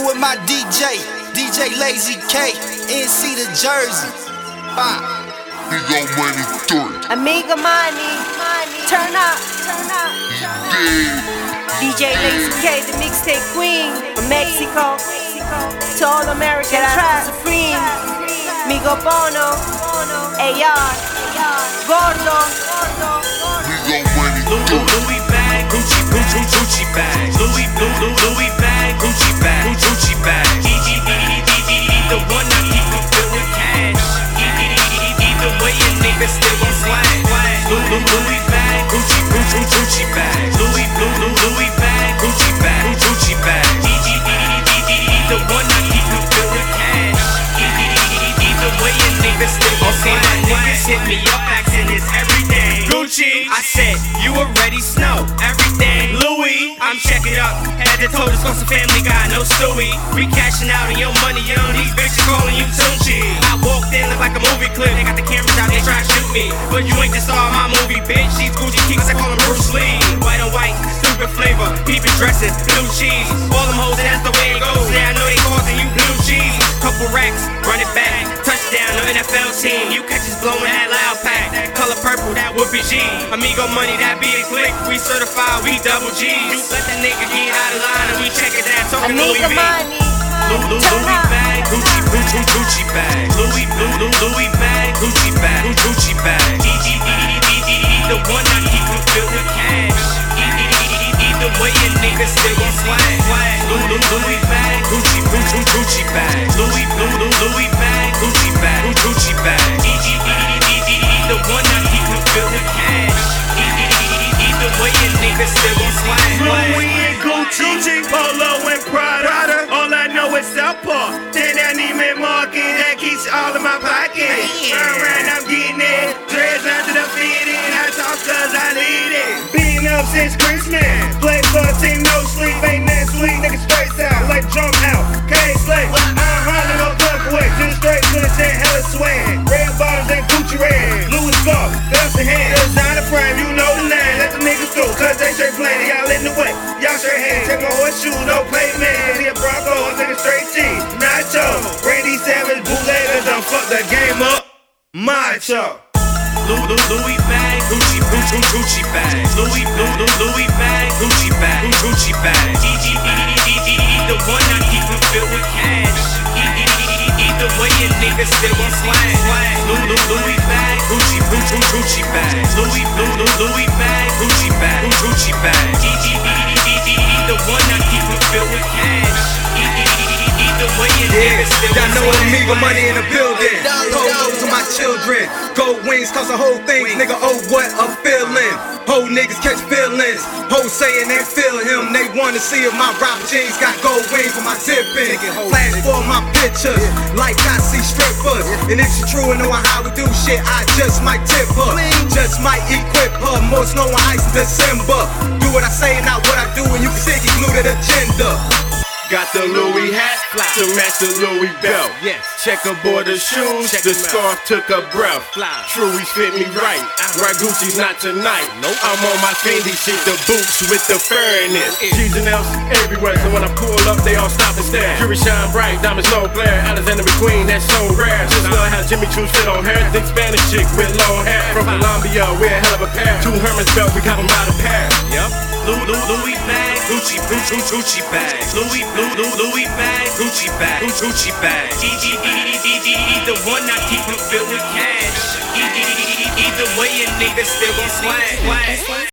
rockin' with my DJ Lazy K, NC the Jersey. He gon' money through it. Amiga money, turn up. DJ Lazy K, the mixtape queen from Mexico. To all American trap supreme. Migo Bono, AR, Gordo. He gon' money through it. Louis bag, Gucci bag. Louis bag, Gucci bag. The one I keep me filled with cash. Either way, your nigga still gon' swag. Louis bag, Gucci bag. Louis bag, Gucci bag. The one I keep me filled with cash. Either way, your nigga still gon' swag. My niggas hit me up, asking it's everything Gucci. I said, you already know everything Louis. I'm checking up, had to told us on some Family Guy, no Stewie. We cashing out on your money, young. These bitches calling you Tunchi. I walked in, look like a movie clip. They got the cameras out, they try to shoot me. But you ain't the star of my movie, bitch. These Gucci kicks, I call them Bruce Lee. White and white, stupid flavor, people dressing, blue cheese. All them hoes, that's the way it goes. Now I know they causing you blue cheese. Couple racks, run it back. Touchdown, no NFL team. You catch us blowing that loud pack. Color purple, that would be G. Amigo money, that be a click. We certified, we double G's. You let that nigga get out of line and we check it out. Talking Louis Amiga V. money, Louis bag, Gucci bag. Louis bag, Gucci bag. The one I keep me filled with cash. Either way, your nigga still gon' swag. Louis bag, Gucci bag. Louis bag, Gucci bag. The one I keep me filled with cash. Either way, your nigga still gon' swag. Louis and Gucci, Polo and Prada. All I know is Southpaw. Then I need me market that keeps all in my pocket. Turn around, I'm getting it. Dreads under the fitted. I talk cause I need it. Been up since Christmas. Play for a team, no sleep. Ain't that sweet, nigga straight out. Like jump out. Can't slay. No duck away. To the straight to the tent, hella swag. Red bottoms and Gucci red. Louis Vuitton, that's the hand. Designer frame, you know the name. Let the niggas go, cause they straight playing. Y'all in the way. Y'all straight hands. Take my horseshoe, no play man. Cause he a Bronco, I'm taking straight T. Nacho. Randy Savage, bootleggers, done fuck the game up. Macho. Louis bag, Gucci bag. Louis bag, Gucci bag. The one I keep me filled with cash. Either way, your nigga still gon' swag. Louis bag, Gucci bag. Louis bag, Gucci bag. The one I keep me filled with cash. Either way, your nigga still gon' swag. Y'all know Amiga money in the building. Polo to my children. Gold wings cause the whole thing. Nigga, oh what a feeling. Whole niggas catch feelings. Hoes saying they feel him. They wanna see if my rap jeans got gold wings for my tipping. Flash for my pictures like I see strippers. And if she true and know how we do shit, I just might tip her. Just might equip her. More snow and ice in December. Do what I say, not what I do, and you can see it glued to the agenda. Got the Louis hat to match the Louis belt. Checkerboard the shoes, the scarf took a breath. Truies fit me right, right Gucci's not tonight. I'm on my Fendi shit, the boots with the fur in it. G's and L's everywhere, so when I pull up, they all stop and stare. Jewelry shine bright, diamonds no glare. Alexander McQueen, that's so rare. Just love how Jimmy Choo fit on her. Thick Spanish chick with long hair. From Colombia, we're a hell of a pair. Two Hermes belt, we got them by the pair. Louis bag, Gucci bag. Louis bag, Gucci bag. The one I keep me filled with cash. Either way, your nigga still gon' swag.